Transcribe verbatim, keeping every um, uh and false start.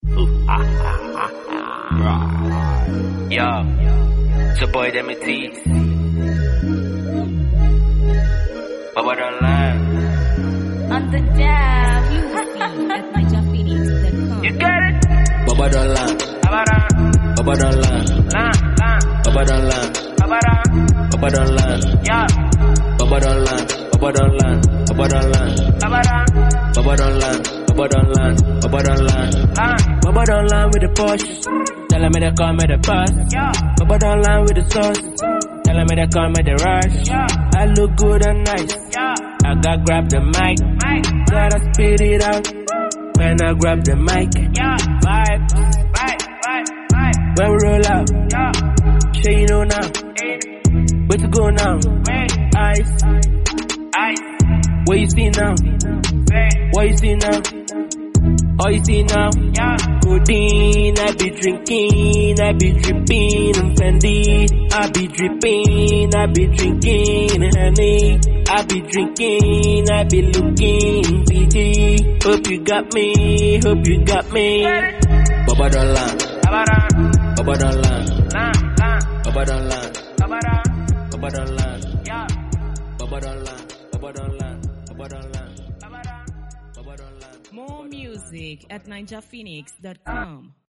Yo, it's your boy Demi T. Baba don't lie. On the jam, at niger phoenix dot com. You get it? Baba don't lie. Baba don't Baba don't lie. lie. Lie. Baba don't lie. Baba don't. Baba don't lie. Yeah. Baba don't lie. Baba don't lie. Baba don't lie. Baba don't. Baba don't lie. Baba don't lie. Baba don't lie. Lie. Baba don't lie with the Porsche. Tell him to come with the bus. Yeah. Baba don't lie with the sauce. Tell him to come with the rush. Yeah. I look good and nice. Yeah. I got grab the mic. Mike. Gotta spit it out when I grab the mic. Yeah. Vibe Right. Right. Right. when we roll out. Yeah. Sure you know now. Eight. Where to go now? Wait. Ice. Ice. What you see now? Wait. What you see now? All you see now? Yeah. Codeine, I be drinking, I be dripping, I'm Fendi. I be dripping, I be drinking, honey. I be drinking, I be looking, P G. Hope you got me, hope you got me. Baba don't lie, Baba don't. Baba don't lie, Lie. Lie. Baba don't lie, Baba don't. Baba don't lie, Yeah. Baba don't lie, Baba don't lie, Baba don't lie, Baba don't. Baba don't lie. More music at niger phoenix dot com.